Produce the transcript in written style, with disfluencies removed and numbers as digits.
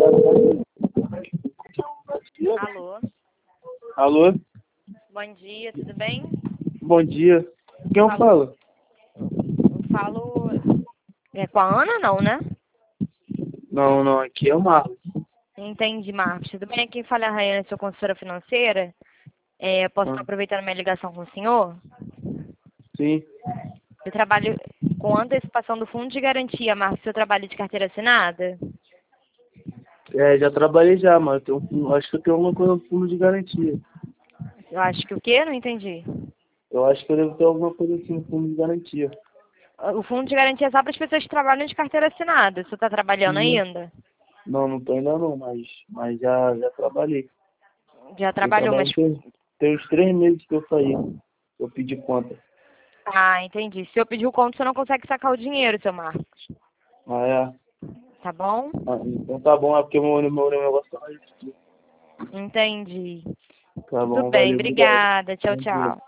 Alô? Alô? Bom dia, tudo bem? Bom dia. Quem eu falo? Eu falo... É com a Ana, não, né? Não, aqui é o Marcos. Entendi, Marcos. Tudo bem? Quem fala é a Rayane, sou consultora financeira. Posso estar aproveitando minha ligação com o senhor? Sim. Eu trabalho com antecipação do fundo de garantia, Marcos. Seu trabalho de carteira assinada? Já trabalhei já, mas acho que eu tenho alguma coisa no fundo de garantia. Eu acho que o quê? Não entendi. Eu acho que eu devo ter alguma coisa assim no fundo de garantia. O fundo de garantia é só para as pessoas que trabalham de carteira assinada. Você está trabalhando Sim. ainda? Não tô ainda não, mas já trabalhei. Já Eu trabalhou, mas... trabalho tem uns 3 meses que eu saí. Eu pedi conta. Ah, entendi. Se eu pedir o conto, você não consegue sacar o dinheiro, seu Marcos. Ah, é? Tá bom? Então tá bom, é porque meu negócio tá mais aqui. Entendi. Tá Tudo bom, bem, valeu, obrigado. obrigada. Tchau, Bom dia. tchau.